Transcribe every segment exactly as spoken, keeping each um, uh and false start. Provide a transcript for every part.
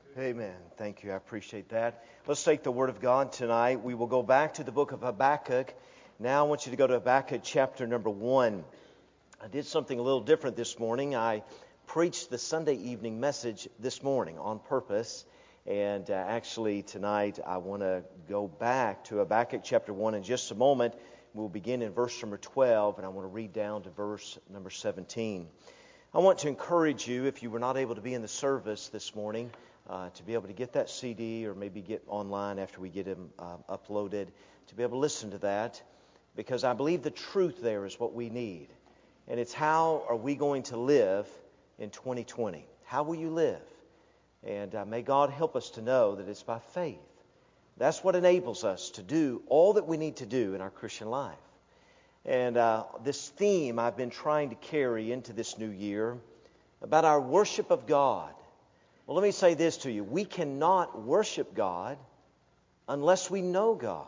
Amen. Thank you. I appreciate that. Let's take the Word of God tonight. We will go back to the book of Habakkuk. Now I want you to go to Habakkuk chapter number one. I did something a little different this morning. I preached the Sunday evening message this morning on purpose. And uh, actually tonight I want to go back to Habakkuk chapter one in just a moment. We'll begin in verse number twelve, and I want to read down to verse number seventeen. I want to encourage you, if you were not able to be in the service this morning, uh, to be able to get that C D or maybe get online after we get them uh, uploaded, to be able to listen to that, because I believe the truth there is what we need. And it's how are we going to live in twenty twenty? How will you live? And uh, may God help us to know that it's by faith. That's what enables us to do all that we need to do in our Christian life. And uh, this theme I've been trying to carry into this new year about our worship of God. Well, let me say this to you. We cannot worship God unless we know God.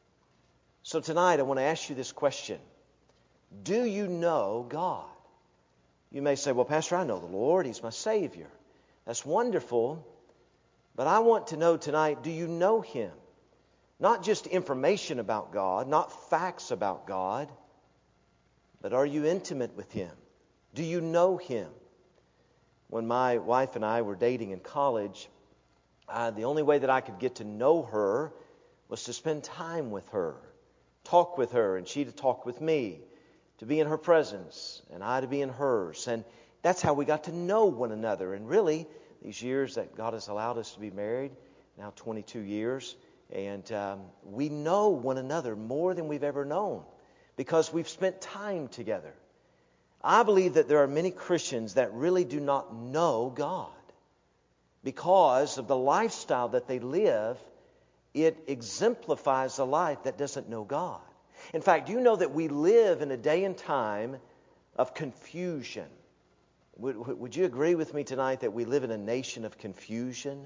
So tonight I want to ask you this question. Do you know God? You may say, well, Pastor, I know the Lord. He's my Savior. That's wonderful. But I want to know tonight, do you know Him? Not just information about God, not facts about God, but are you intimate with Him? Do you know Him? When my wife and I were dating in college, uh, the only way that I could get to know her was to spend time with her, talk with her, and she to talk with me, to be in her presence, and I to be in hers. And that's how we got to know one another. And really, these years that God has allowed us to be married, now twenty-two years, and um, we know one another more than we've ever known because we've spent time together. I believe that there are many Christians that really do not know God because of the lifestyle that they live. It exemplifies a life that doesn't know God. In fact, do you know that we live in a day and time of confusion? Would, would you agree with me tonight that we live in a nation of confusion?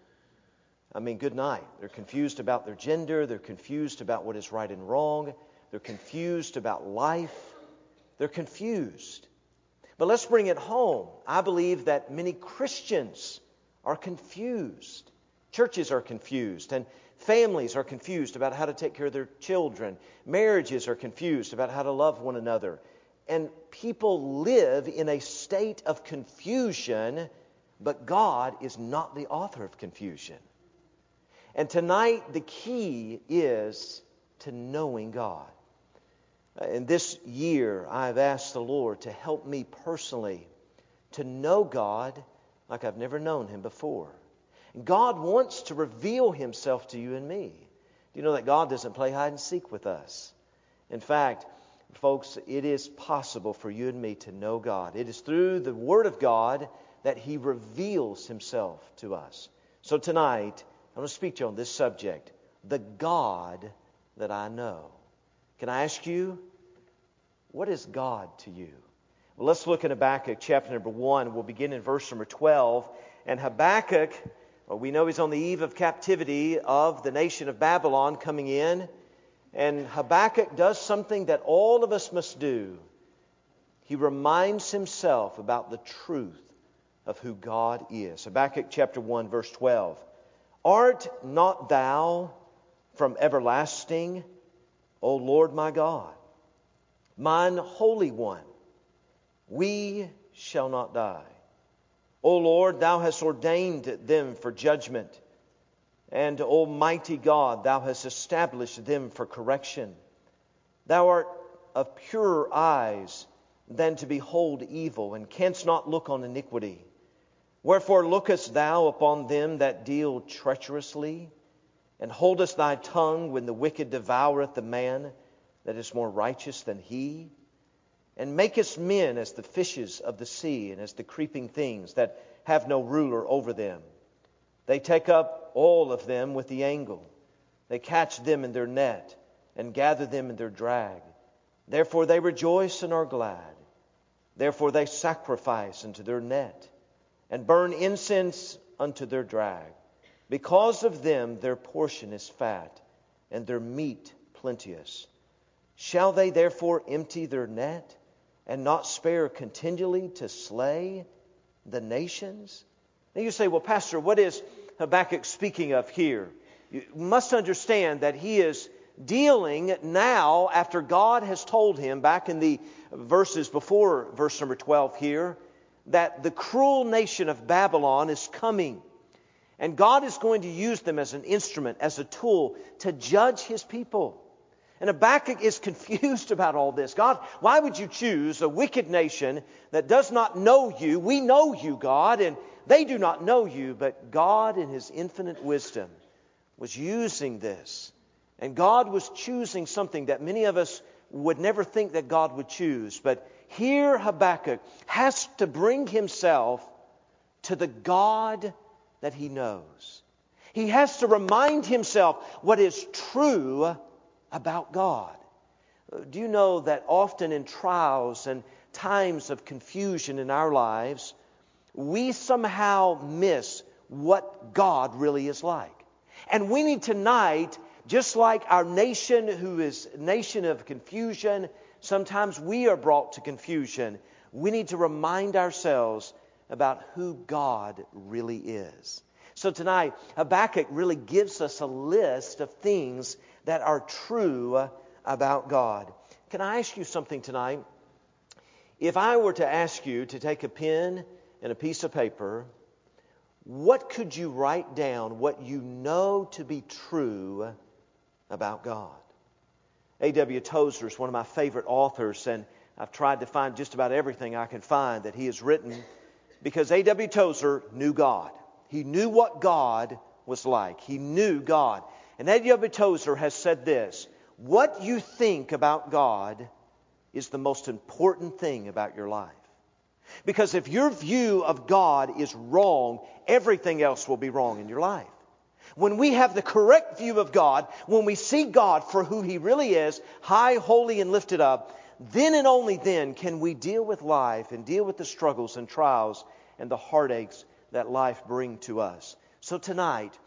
I mean, good night. They're confused about their gender. They're confused about what is right and wrong. They're confused about life. They're confused. But let's bring it home. I believe that many Christians are confused. Churches are confused, and families are confused about how to take care of their children. Marriages are confused about how to love one another. And people live in a state of confusion, but God is not the author of confusion. And tonight, the key is to knowing God. In this year, I've asked the Lord to help me personally to know God like I've never known Him before. God wants to reveal Himself to you and me. Do you know that God doesn't play hide and seek with us? In fact, folks, it is possible for you and me to know God. It is through the Word of God that He reveals Himself to us. So tonight, I want to speak to you on this subject, the God that I know. Can I ask you, what is God to you? Well, let's look in Habakkuk chapter number one. We'll begin in verse number twelve. And Habakkuk, well, we know he's on the eve of captivity of the nation of Babylon coming in. And Habakkuk does something that all of us must do. He reminds himself about the truth of who God is. Habakkuk chapter one, verse twelve. Art not thou from everlasting, O Lord my God? Mine Holy One, we shall not die. O Lord, Thou hast ordained them for judgment, and Almighty God, Thou hast established them for correction. Thou art of purer eyes than to behold evil, and canst not look on iniquity. Wherefore lookest Thou upon them that deal treacherously, and holdest Thy tongue when the wicked devoureth the man that is more righteous than he? And makest men as the fishes of the sea, and as the creeping things that have no ruler over them. They take up all of them with the angle. They catch them in their net, and gather them in their drag. Therefore they rejoice and are glad. Therefore they sacrifice unto their net, and burn incense unto their drag. Because of them their portion is fat, and their meat plenteous. Shall they therefore empty their net, and not spare continually to slay the nations? Now you say, well, Pastor, what is Habakkuk speaking of here? You must understand that he is dealing now after God has told him back in the verses before verse number twelve here that the cruel nation of Babylon is coming. And God is going to use them as an instrument, as a tool to judge His people. And Habakkuk is confused about all this. God, why would you choose a wicked nation that does not know you? We know you, God, and they do not know you. But God, in His infinite wisdom, was using this. And God was choosing something that many of us would never think that God would choose. But here Habakkuk has to bring himself to the God that he knows. He has to remind himself what is true about God. Do you know that often in trials and times of confusion in our lives, we somehow miss what God really is like? And we need tonight, just like our nation who is a nation of confusion, sometimes we are brought to confusion. We need to remind ourselves about who God really is. So tonight, Habakkuk really gives us a list of things that are true about God. Can I ask you something tonight? If I were to ask you to take a pen and a piece of paper, what could you write down what you know to be true about God? A W Tozer is one of my favorite authors, and I've tried to find just about everything I can find that he has written, because A W Tozer knew God. He knew what God was like. He knew God. And A W Tozer has said this: what you think about God is the most important thing about your life. Because if your view of God is wrong, everything else will be wrong in your life. When we have the correct view of God, when we see God for who He really is, high, holy, and lifted up, then and only then can we deal with life and deal with the struggles and trials and the heartaches that life brings to us. So tonight,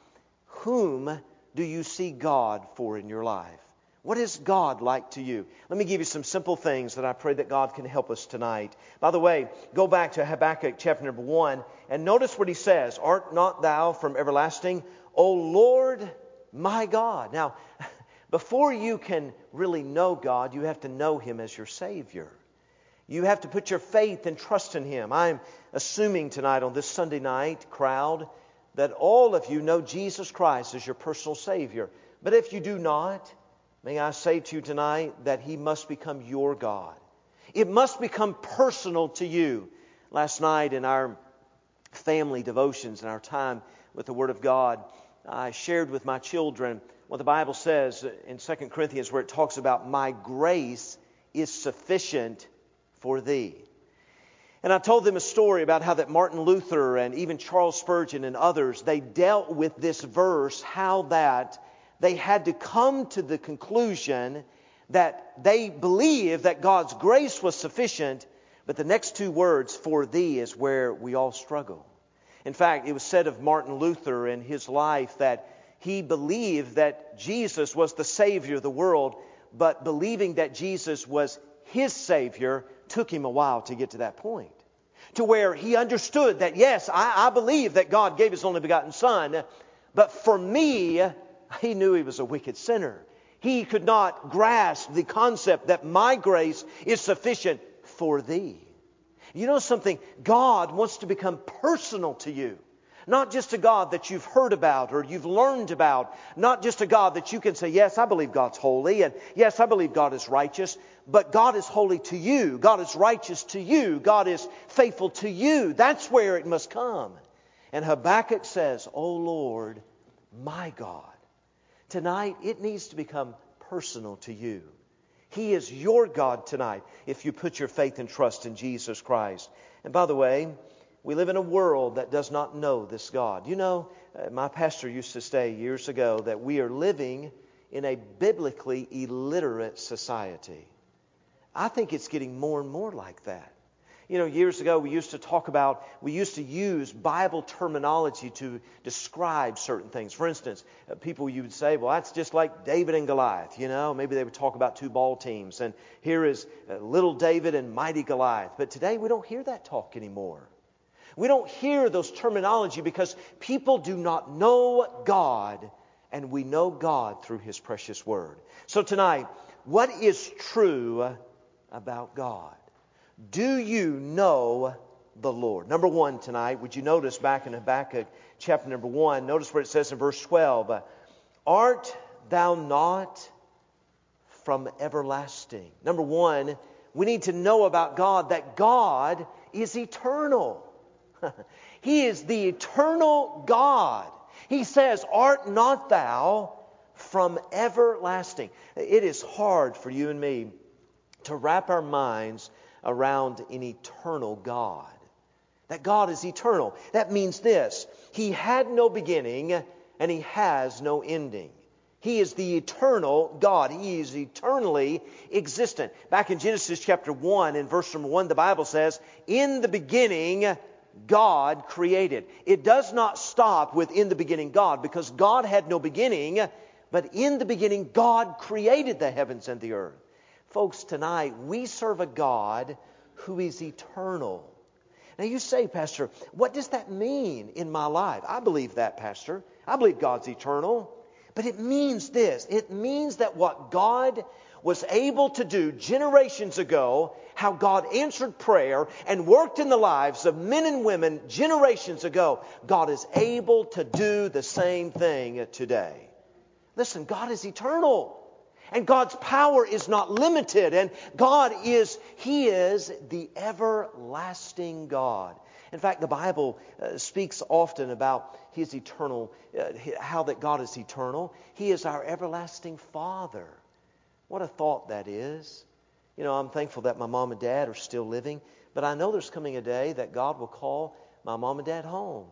whom do you see God for in your life? What is God like to you? Let me give you some simple things that I pray that God can help us tonight. By the way, go back to Habakkuk chapter number one and notice what he says. Art not thou from everlasting, O Lord my God? Now, before you can really know God, you have to know Him as your Savior. You have to put your faith and trust in Him. I'm assuming tonight on this Sunday night crowd that all of you know Jesus Christ as your personal Savior. But if you do not, may I say to you tonight that He must become your God. It must become personal to you. Last night in our family devotions and our time with the Word of God, I shared with my children what the Bible says in Second Corinthians, where it talks about my grace is sufficient for thee. And I told them a story about how that Martin Luther and even Charles Spurgeon and others, they dealt with this verse, how that they had to come to the conclusion that they believed that God's grace was sufficient, but the next two words, for thee, is where we all struggle. In fact, it was said of Martin Luther in his life that he believed that Jesus was the Savior of the world, but believing that Jesus was his Savior took him a while to get to that point. To where he understood that, yes, I, I believe that God gave His only begotten Son, but for me, he knew he was a wicked sinner. He could not grasp the concept that my grace is sufficient for thee. You know something? God wants to become personal to you. Not just a God that you've heard about or you've learned about. Not just a God that you can say, yes, I believe God's holy, and yes, I believe God is righteous. But God is holy to you. God is righteous to you. God is faithful to you. That's where it must come. And Habakkuk says, O Lord, my God. Tonight, it needs to become personal to you. He is your God tonight if you put your faith and trust in Jesus Christ. And by the way, we live in a world that does not know this God. You know, uh, my pastor used to say years ago that we are living in a biblically illiterate society. I think it's getting more and more like that. You know, years ago we used to talk about, we used to use Bible terminology to describe certain things. For instance, uh, people you would say, well, that's just like David and Goliath. You know, maybe they would talk about two ball teams. And here is uh, little David and mighty Goliath. But today we don't hear that talk anymore. We don't hear those terminology because people do not know God, and we know God through His precious Word. So tonight, what is true about God? Do you know the Lord? Number one tonight, would you notice back in Habakkuk chapter number one, notice where it says in verse twelve, art thou not from everlasting? Number one, we need to know about God that God is eternal. He is the eternal God. He says, art not thou from everlasting? It is hard for you and me to wrap our minds around an eternal God. That God is eternal. That means this: He had no beginning and He has no ending. He is the eternal God. He is eternally existent. Back in Genesis chapter one, in verse number one, the Bible says, in the beginning God created. It does not stop with in the beginning God, because God had no beginning, but in the beginning God created the heavens and the earth. Folks, tonight we serve a God who is eternal. Now you say, Pastor, what does that mean in my life? I believe that, Pastor. I believe God's eternal. But it means this. It means that what God was able to do generations ago, how God answered prayer and worked in the lives of men and women generations ago, God is able to do the same thing today. Listen, God is eternal. And God's power is not limited. And God is, He is the everlasting God. In fact, the Bible uh, speaks often about His eternal, uh, how that God is eternal. He is our everlasting Father. What a thought that is. You know, I'm thankful that my mom and dad are still living, but I know there's coming a day that God will call my mom and dad home.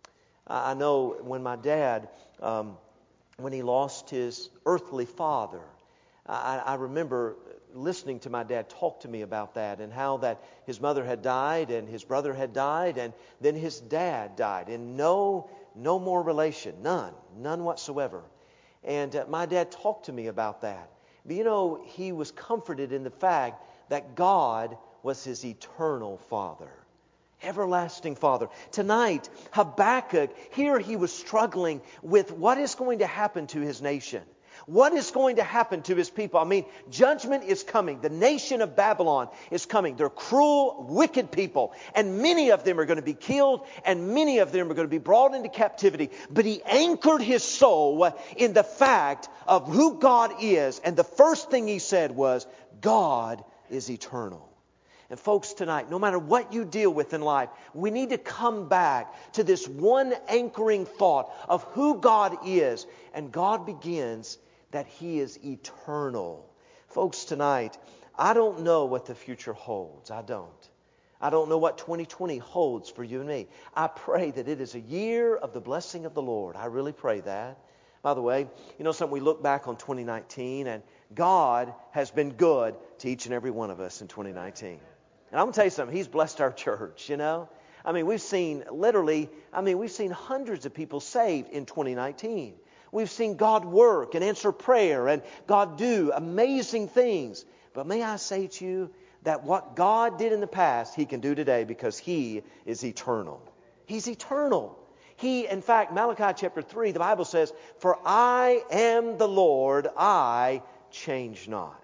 I know when my dad, um, when he lost his earthly father, I, I remember listening to my dad talk to me about that, and how that his mother had died and his brother had died, and then his dad died, and no, no more relation, none, none whatsoever. And uh, my dad talked to me about that. But you know, he was comforted in the fact that God was his eternal Father. Everlasting Father. Tonight, Habakkuk, here he was struggling with what is going to happen to his nation. What is going to happen to his people? I mean, judgment is coming. The nation of Babylon is coming. They're cruel, wicked people. And many of them are going to be killed, and many of them are going to be brought into captivity. But he anchored his soul in the fact of who God is. And the first thing he said was, God is eternal. And folks, tonight, no matter what you deal with in life, we need to come back to this one anchoring thought of who God is. And God begins that He is eternal. Folks, tonight, I don't know what the future holds. I don't. I don't know what twenty twenty holds for you and me. I pray that it is a year of the blessing of the Lord. I really pray that. By the way, you know something, we look back on twenty nineteen, and God has been good to each and every one of us in twenty nineteen. And I'm going to tell you something, He's blessed our church, you know. I mean, we've seen literally, I mean, we've seen hundreds of people saved in twenty nineteen. We've seen God work and answer prayer and God do amazing things. But may I say to you that what God did in the past, He can do today, because He is eternal. He's eternal. He, in fact, Malachi chapter three, the Bible says, for I am the Lord, I change not.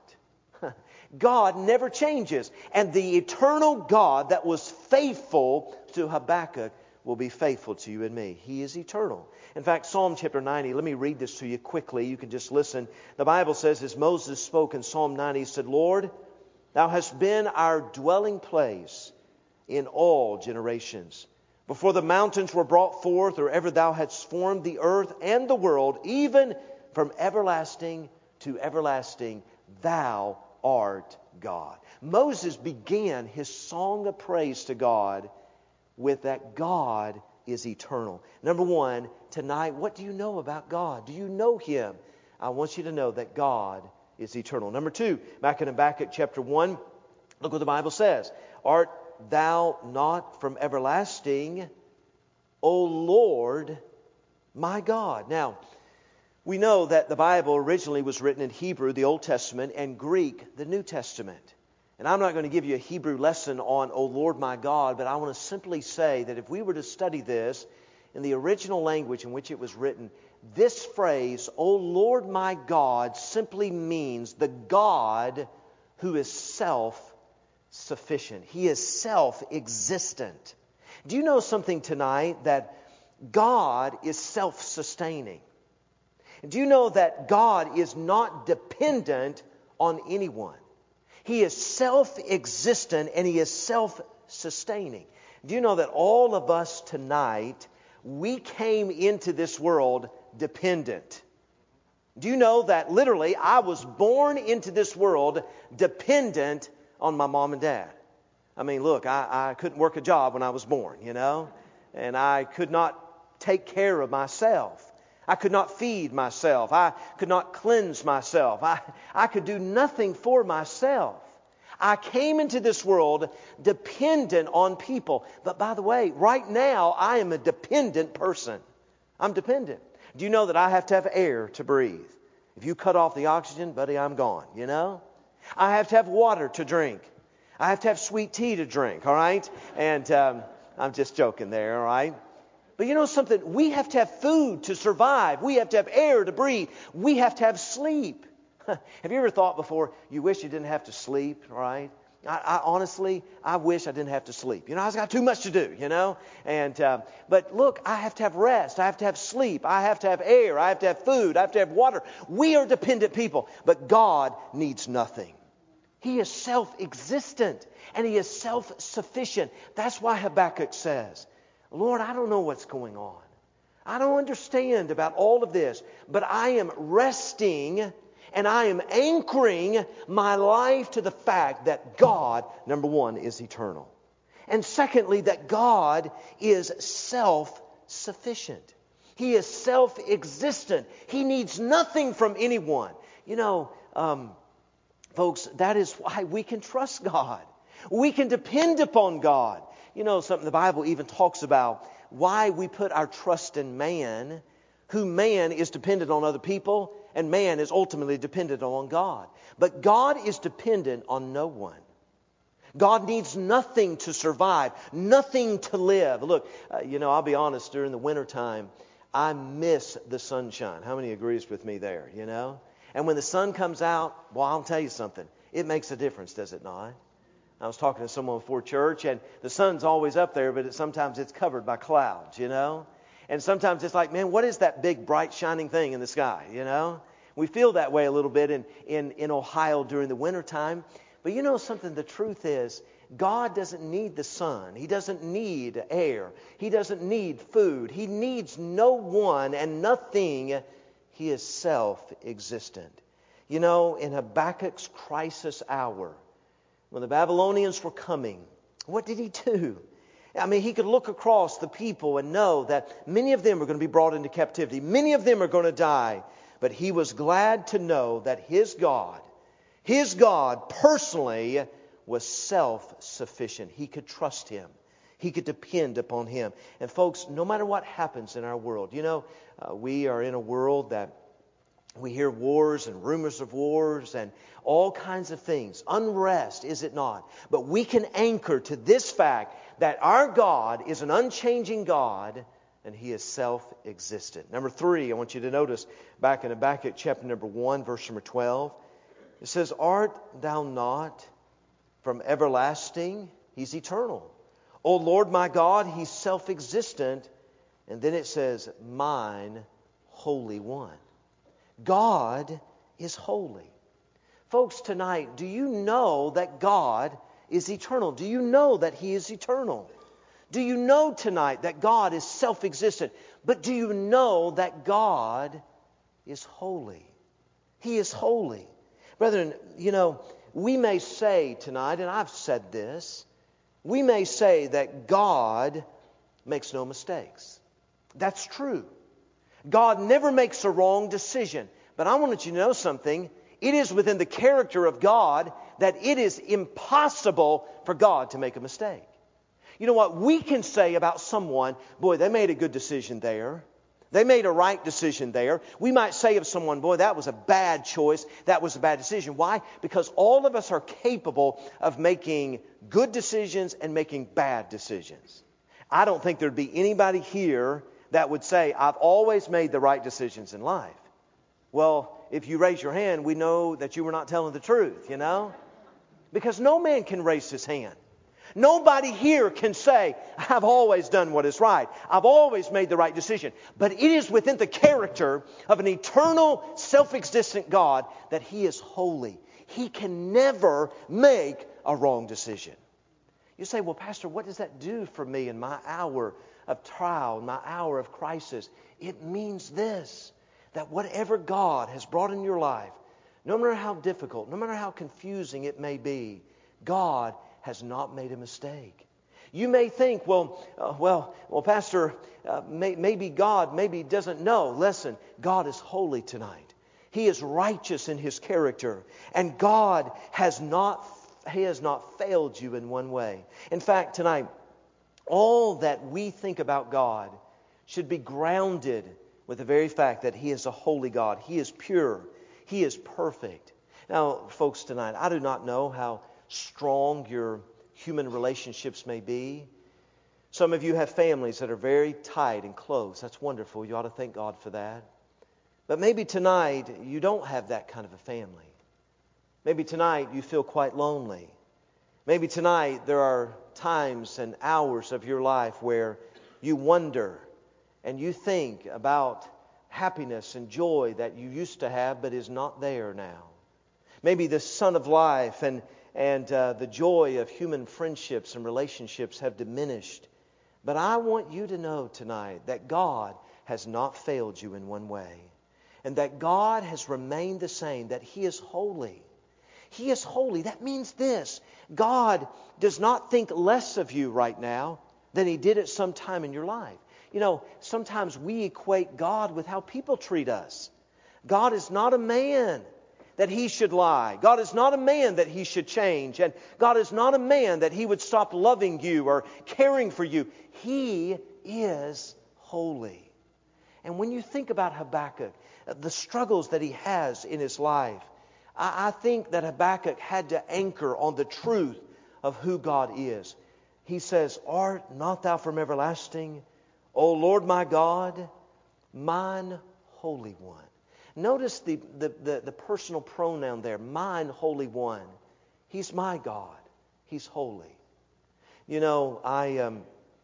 God never changes. And the eternal God that was faithful to Habakkuk will be faithful to you and me. He is eternal. In fact, Psalm chapter ninety, let me read this to you quickly. You can just listen. The Bible says, as Moses spoke in Psalm ninety, he said, Lord, Thou hast been our dwelling place in all generations. Before the mountains were brought forth, or ever Thou hadst formed the earth and the world, even from everlasting to everlasting, Thou art God. Moses began his song of praise to God with that God is eternal. Number one, tonight, what do you know about God? Do you know Him? I want you to know that God is eternal. Number two, back in Habakkuk chapter one, look what the Bible says. Art thou not from everlasting, O Lord, my God? Now, we know that the Bible originally was written in Hebrew, the Old Testament, and Greek, the New Testament. And I'm not going to give you a Hebrew lesson on, O Lord my God, but I want to simply say that if we were to study this in the original language in which it was written, this phrase, O Lord my God, simply means the God who is self-sufficient. He is self-existent. Do you know something tonight? That God is self-sustaining. Do you know that God is not dependent on anyone? He is self-existent and He is self-sustaining. Do you know that all of us tonight, we came into this world dependent? Do you know that literally I was born into this world dependent on my mom and dad? I mean, look, I, I couldn't work a job when I was born, you know, and I could not take care of myself. I could not feed myself. I could not cleanse myself. I, I could do nothing for myself. I came into this world dependent on people. But by the way, right now, I am a dependent person. I'm dependent. Do you know that I have to have air to breathe? If you cut off the oxygen, buddy, I'm gone, you know? I have to have water to drink. I have to have sweet tea to drink, all right? And um, I'm just joking there, all right? But you know something? We have to have food to survive. We have to have air to breathe. We have to have sleep. Have you ever thought before, you wish you didn't have to sleep, right? I, I honestly, I wish I didn't have to sleep. You know, I've got too much to do, you know. And uh, but look, I have to have rest. I have to have sleep. I have to have air. I have to have food. I have to have water. We are dependent people, but God needs nothing. He is self-existent and He is self-sufficient. That's why Habakkuk says, Lord, I don't know what's going on. I don't understand about all of this, but I am resting and I am anchoring my life to the fact that God, number one, is eternal. And secondly, that God is self-sufficient. He is self-existent. He needs nothing from anyone. You know, um, folks, that is why we can trust God. We can depend upon God. You know, something the Bible even talks about why we put our trust in man, who man is dependent on other people, and man is ultimately dependent on God. But God is dependent on no one. God needs nothing to survive, nothing to live. Look, uh, you know, I'll be honest, during the wintertime, I miss the sunshine. How many agrees with me there, you know? And when the sun comes out, well, I'll tell you something. It makes a difference, does it not? I was talking to someone before church, and the sun's always up there, but it, sometimes it's covered by clouds, you know? And sometimes it's like, man, what is that big, bright, shining thing in the sky, you know? We feel that way a little bit in, in, in Ohio during the wintertime. But you know something? The truth is, God doesn't need the sun. He doesn't need air. He doesn't need food. He needs no one and nothing. He is self-existent. You know, in Habakkuk's crisis hour, when the Babylonians were coming, what did he do? I mean, he could look across the people and know that many of them are going to be brought into captivity. Many of them are going to die. But he was glad to know that his God, his God personally was self-sufficient. He could trust Him. He could depend upon Him. And folks, no matter what happens in our world, you know, uh, we are in a world that we hear wars and rumors of wars and all kinds of things. Unrest, is it not? But we can anchor to this fact that our God is an unchanging God and He is self-existent. Number three, I want you to notice back in Habakkuk chapter number one, verse number twelve. It says, Art thou not from everlasting? He's eternal. O Lord my God, He's self-existent. And then it says, Mine Holy One. God is holy. Folks, tonight, do you know that God is eternal? Do you know that He is eternal? Do you know tonight that God is self-existent? But do you know that God is holy? He is holy. Brethren, you know, we may say tonight, and I've said this, we may say that God makes no mistakes. That's true. God never makes a wrong decision. But I want you to know something. It is within the character of God that it is impossible for God to make a mistake. You know what? We can say about someone, boy, they made a good decision there. They made a right decision there. We might say of someone, boy, that was a bad choice. That was a bad decision. Why? Because all of us are capable of making good decisions and making bad decisions. I don't think there'd be anybody here that would say, I've always made the right decisions in life. Well, if you raise your hand, we know that you were not telling the truth, you know? Because no man can raise his hand. Nobody here can say, I've always done what is right. I've always made the right decision. But it is within the character of an eternal, self-existent God that He is holy. He can never make a wrong decision. You say, well, Pastor, what does that do for me in my hour of trial, my hour of crisis? It means this, that whatever God has brought in your life, no matter how difficult, no matter how confusing it may be, God has not made a mistake. You may think, well, uh, well, well, Pastor, uh, may, maybe God maybe doesn't know. Listen, God is holy tonight. He is righteous in His character, and God has not He has not failed you in one way. In fact, tonight, all that we think about God should be grounded with the very fact that He is a holy God. He is pure. He is perfect. Now, folks, tonight, I do not know how strong your human relationships may be. Some of you have families that are very tight and close. That's wonderful. You ought to thank God for that. But maybe tonight you don't have that kind of a family. Maybe tonight you feel quite lonely. Maybe tonight there are times and hours of your life where you wonder and you think about happiness and joy that you used to have but is not there now. Maybe the sun of life and And uh, the joy of human friendships and relationships have diminished. But I want you to know tonight that God has not failed you in one way. And that God has remained the same, that He is holy. He is holy. That means this. God does not think less of you right now than He did at some time in your life. You know, sometimes we equate God with how people treat us. God is not a man that He should lie. God is not a man that He should change. And God is not a man that He would stop loving you or caring for you. He is holy. And when you think about Habakkuk, the struggles that he has in his life, I, I think that Habakkuk had to anchor on the truth of who God is. He says, Art not thou from everlasting, O Lord my God, mine Holy One. Notice the, the, the, the personal pronoun there, mine Holy One. He's my God. He's holy. You know, I um,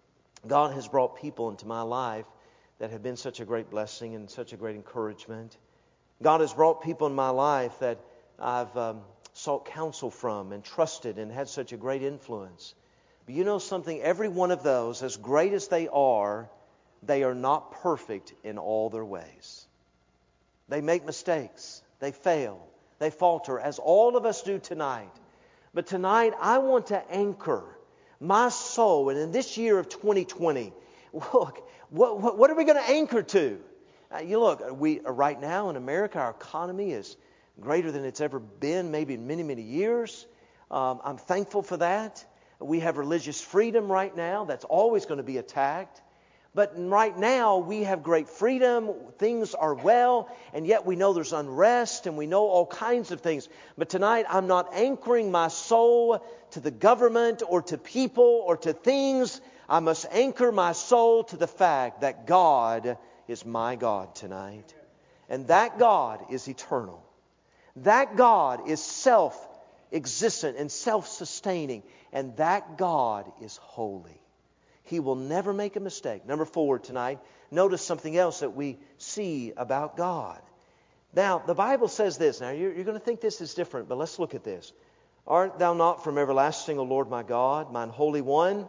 God has brought people into my life that have been such a great blessing and such a great encouragement. God has brought people in my life that I've um, sought counsel from and trusted and had such a great influence. But you know something? Every one of those, as great as they are, they are not perfect in all their ways. They make mistakes. They fail. They falter, as all of us do tonight. But tonight, I want to anchor my soul. And in this year of twenty twenty, look, what, what, what are we going to anchor to? Uh, you look, we right now in America, our economy is greater than it's ever been, maybe in many, many years. Um, I'm thankful for that. We have religious freedom right now. That's always going to be attacked. But right now, we have great freedom, things are well, and yet we know there's unrest, and we know all kinds of things. But tonight, I'm not anchoring my soul to the government, or to people, or to things. I must anchor my soul to the fact that God is my God tonight. And that God is eternal. That God is self-existent and self-sustaining. And that God is holy. He will never make a mistake. Number four tonight, notice something else that we see about God. Now, the Bible says this. Now, you're, you're going to think this is different, but let's look at this. Art thou not from everlasting, O Lord my God, mine Holy One?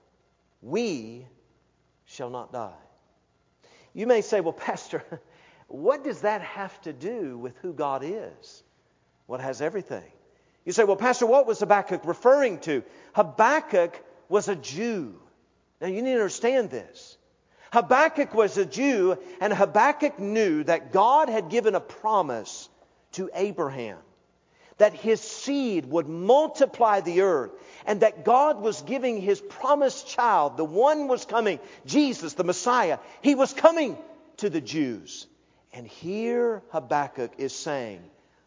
We shall not die. You may say, well, Pastor, what does that have to do with who God is? Well, it has everything. You say, well, Pastor, what was Habakkuk referring to? Habakkuk was a Jew. Now, you need to understand this. Habakkuk was a Jew, and Habakkuk knew that God had given a promise to Abraham, that his seed would multiply the earth, and that God was giving His promised child, the one was coming, Jesus, the Messiah. He was coming to the Jews. And here Habakkuk is saying,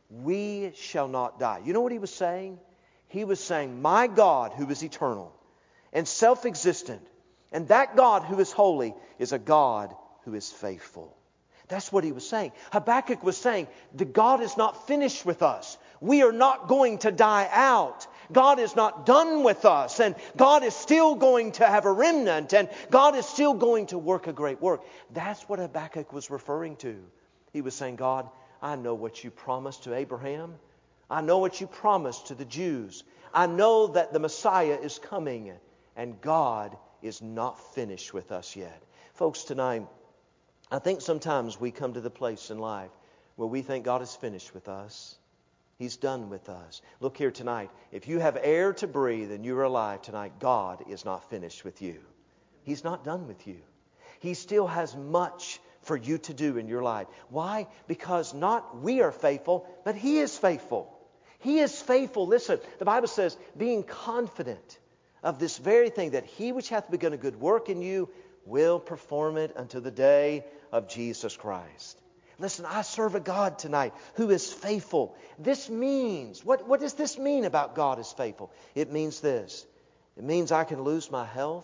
we shall not die. You know what he was saying? He was saying, my God who is eternal and self-existent, and that God who is holy is a God who is faithful. That's what he was saying. Habakkuk was saying, the God is not finished with us. We are not going to die out. God is not done with us. And God is still going to have a remnant. And God is still going to work a great work. That's what Habakkuk was referring to. He was saying, God, I know what you promised to Abraham. I know what you promised to the Jews. I know that the Messiah is coming. And God is not finished with us yet. Folks, tonight, I think sometimes we come to the place in life where we think God is finished with us. He's done with us. Look here tonight. If you have air to breathe and you're alive tonight, God is not finished with you. He's not done with you. He still has much for you to do in your life. Why? Because not we are faithful, but He is faithful. He is faithful. Listen, the Bible says, being confident of this very thing, that He which hath begun a good work in you will perform it unto the day of Jesus Christ. Listen, I serve a God tonight who is faithful. This means, what, what does this mean about God is faithful? It means this. It means I can lose my health,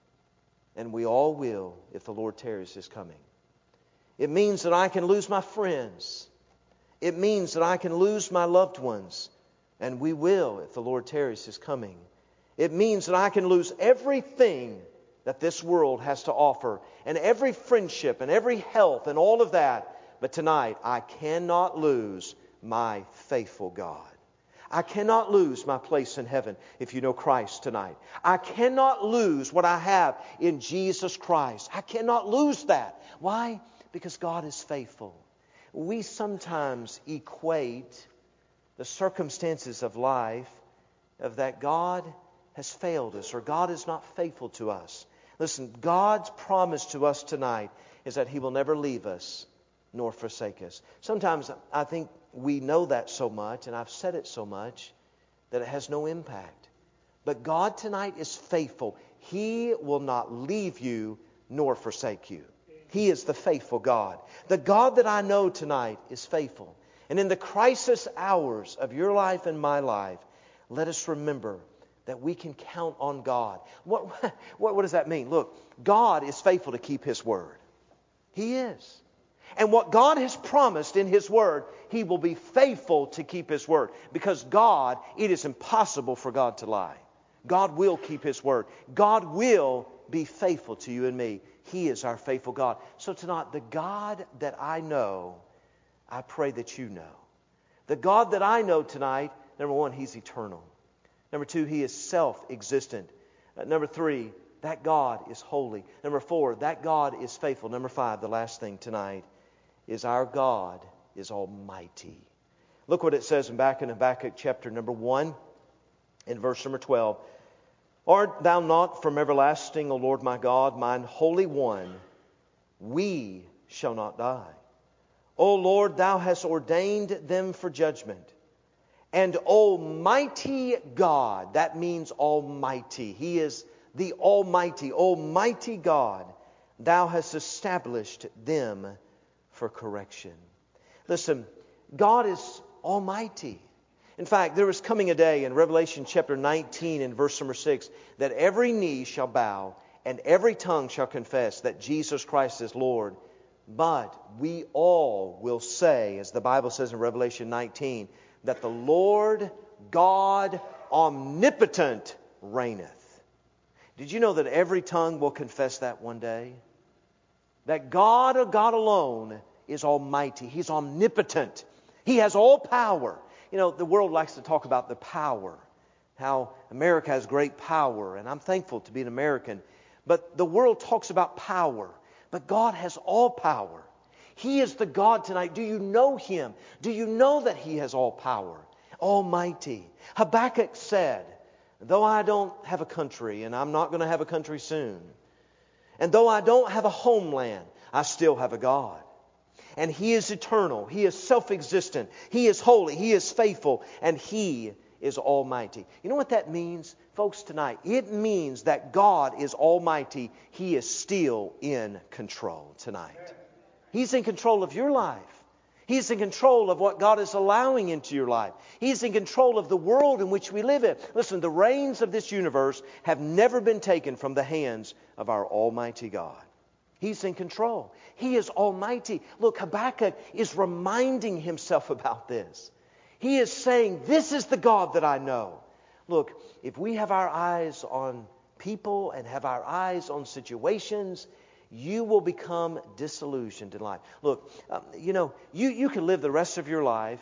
and we all will if the Lord tarries His coming. It means that I can lose my friends. It means that I can lose my loved ones, and we will if the Lord tarries His coming. It means that I can lose everything that this world has to offer, and every friendship and every health and all of that. But tonight, I cannot lose my faithful God. I cannot lose my place in heaven if you know Christ tonight. I cannot lose what I have in Jesus Christ. I cannot lose that. Why? Because God is faithful. We sometimes equate the circumstances of life of that God has failed us or God is not faithful to us. Listen, God's promise to us tonight is that He will never leave us nor forsake us. Sometimes I think we know that so much, and I've said it so much, that it has no impact. But God tonight is faithful. He will not leave you nor forsake you. He is the faithful God. The God that I know tonight is faithful. And in the crisis hours of your life and my life, let us remember that we can count on God. What, what, what does that mean? Look, God is faithful to keep His word. He is. And what God has promised in His word, He will be faithful to keep His word. Because God, it is impossible for God to lie. God will keep His word. God will be faithful to you and me. He is our faithful God. So tonight, the God that I know, I pray that you know. The God that I know tonight, number one, He's eternal. Number two, He is self-existent. Uh, number three, that God is holy. Number four, that God is faithful. Number five, the last thing tonight, is our God is almighty. Look what it says in back in Habakkuk chapter number one, in verse number twelve. Art thou not from everlasting, O Lord my God, mine Holy One? We shall not die. O Lord, Thou hast ordained them for judgment. And Almighty God, that means Almighty. He is the Almighty, Almighty God. Thou hast established them for correction. Listen, God is almighty. In fact, there is coming a day in Revelation chapter nineteen and verse number six that every knee shall bow and every tongue shall confess that Jesus Christ is Lord. But we all will say, as the Bible says in Revelation nineteen, that the Lord God omnipotent reigneth. Did you know that every tongue will confess that one day? That God, or God alone, is almighty. He's omnipotent. He has all power. You know, the world likes to talk about the power, how America has great power, and I'm thankful to be an American. But the world talks about power, but God has all power. He is the God tonight. Do you know Him? Do you know that He has all power? Almighty. Habakkuk said, though I don't have a country, and I'm not going to have a country soon, and though I don't have a homeland, I still have a God. And He is eternal. He is self-existent. He is holy. He is faithful. And He is almighty. You know what that means, folks, tonight? It means that God is almighty. He is still in control tonight. He's in control of your life. He's in control of what God is allowing into your life. He's in control of the world in which we live in. Listen, the reins of this universe have never been taken from the hands of our Almighty God. He's in control. He is almighty. Look, Habakkuk is reminding himself about this. He is saying, this is the God that I know. Look, if we have our eyes on people and have our eyes on situations, you will become disillusioned in life. Look, um, you know, you, you can live the rest of your life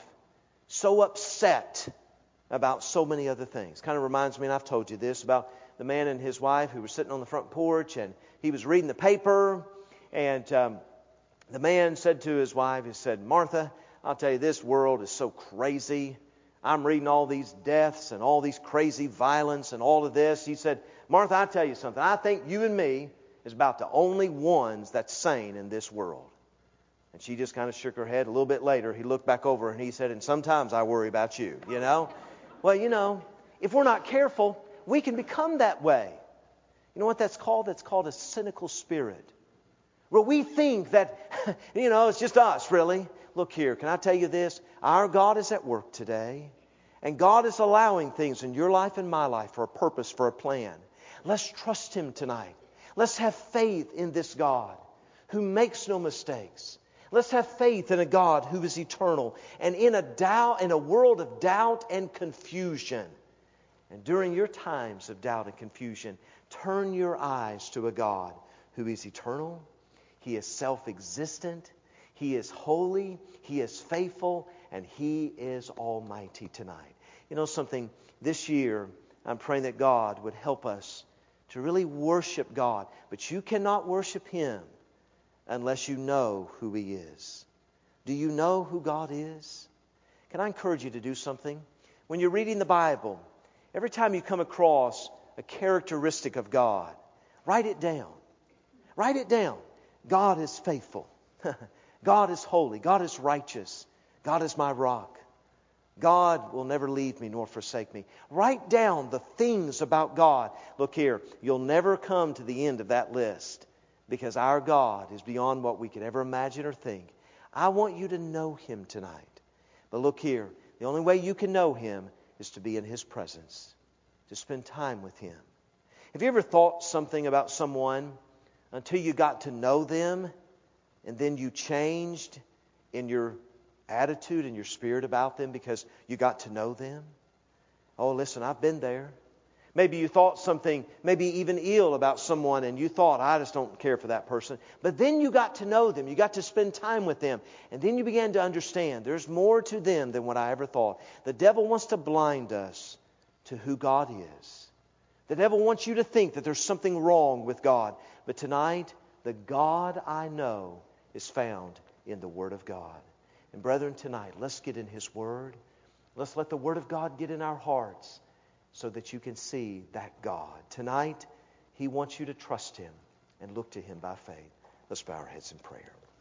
so upset about so many other things. Kind of reminds me, and I've told you this, about the man and his wife who were sitting on the front porch, and he was reading the paper, and um, the man said to his wife, he said, Martha, I'll tell you, this world is so crazy. I'm reading all these deaths and all these crazy violence and all of this. He said, Martha, I'll tell you something. I think you and me is about the only ones that's sane in this world. And she just kind of shook her head. A little bit later, he looked back over and he said, and sometimes I worry about you, you know. Well, you know, if we're not careful, we can become that way. You know what that's called? That's called a cynical spirit. Where we think that, you know, it's just us, really. Look here, can I tell you this? Our God is at work today. And God is allowing things in your life and my life for a purpose, for a plan. Let's trust Him tonight. Let's have faith in this God who makes no mistakes. Let's have faith in a God who is eternal. And in a doubt, in a world of doubt and confusion. And during your times of doubt and confusion, turn your eyes to a God who is eternal. He is self-existent. He is holy. He is faithful. And He is almighty tonight. You know something? This year, I'm praying that God would help us to really worship God. But you cannot worship Him unless you know who He is. Do you know who God is? Can I encourage you to do something? When you're reading the Bible, every time you come across a characteristic of God, write it down. Write it down. God is faithful. God is holy. God is righteous. God is my rock. God will never leave me nor forsake me. Write down the things about God. Look here, you'll never come to the end of that list because our God is beyond what we could ever imagine or think. I want you to know Him tonight. But look here, the only way you can know Him is to be in His presence, to spend time with Him. Have you ever thought something about someone until you got to know them and then you changed in your attitude and your spirit about them because you got to know them? Oh, listen, I've been there. Maybe you thought something, maybe even ill about someone, and you thought, I just don't care for that person. But then you got to know them. You got to spend time with them. And then you began to understand there's more to them than what I ever thought. The devil wants to blind us to who God is. The devil wants you to think that there's something wrong with God. But tonight, the God I know is found in the Word of God. And brethren, tonight, let's get in His Word. Let's let the Word of God get in our hearts so that you can see that God. Tonight, He wants you to trust Him and look to Him by faith. Let's bow our heads in prayer.